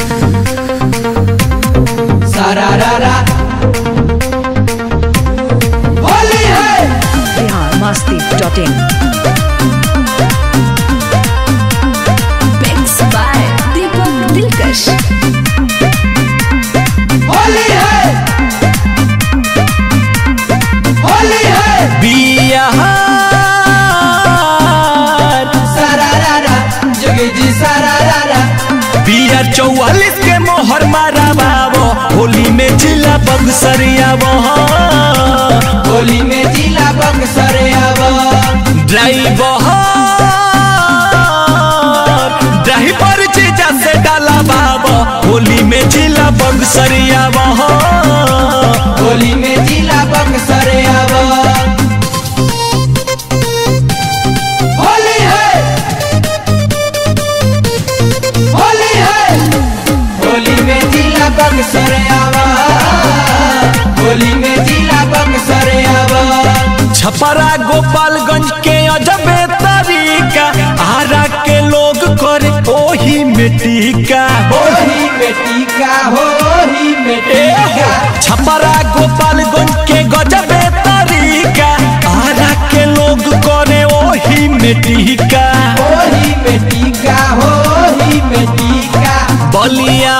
सारारारा होली है। biharmasti.in Mixed by Deepak Dilkash. Holi है होली है। बिहार सारारारा जोगी जी सारारारा। बिहार 44 के मोहर मारा बाबो होली में जिला बक्सरिया होली में जिला बक्सर आवा। ड्राइवर जीजा से डाला बाबो होली में जिला बक्सरिया होली में जिला बक्सर आवा। होली है होली है। होली में जिला बक्सर आवा। होली में जिला बक्सर आवा। छपरा गोपालगंज के अजबे तरीका आरा के लोग करे ओही में टीका होली में टीका होली में टीका। छपरा गोपालगंज के गजबे तरीका आरा के लोग करे ओही में टीका होली में टीका होली में टीका। बलिया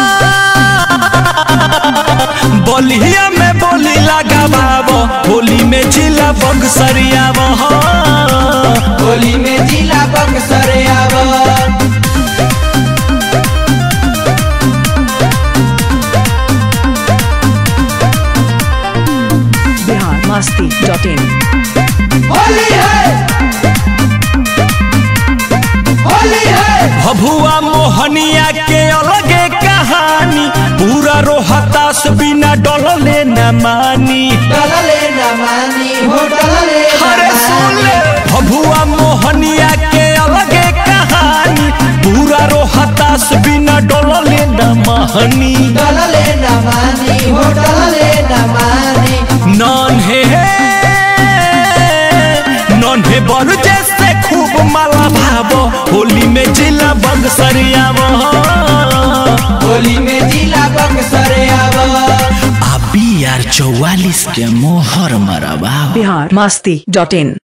बलिया में बोली लगा बाबो होली में जिला बक्सरिया होली में जिला बक्सर आवा। biharmasti.in होली है होली है। भभुआ मोहनिया के अलगे कहानी पूरा रोहतास बिना डलले न मानी डलले न मानी हो डलले न अरे सुन ले मानी। भभुआ मोहनिया के अलगे कहानी पूरा रोहतास बिना डलले न मानी डलले न मानी हो डलले न मानी। नन्हे बड़ जैसे खूब माला भावो होली में जिला बक्सरिया होली में जिला बक्सर आवा। बिहार 44 के मोहर मरबा biharmasti.in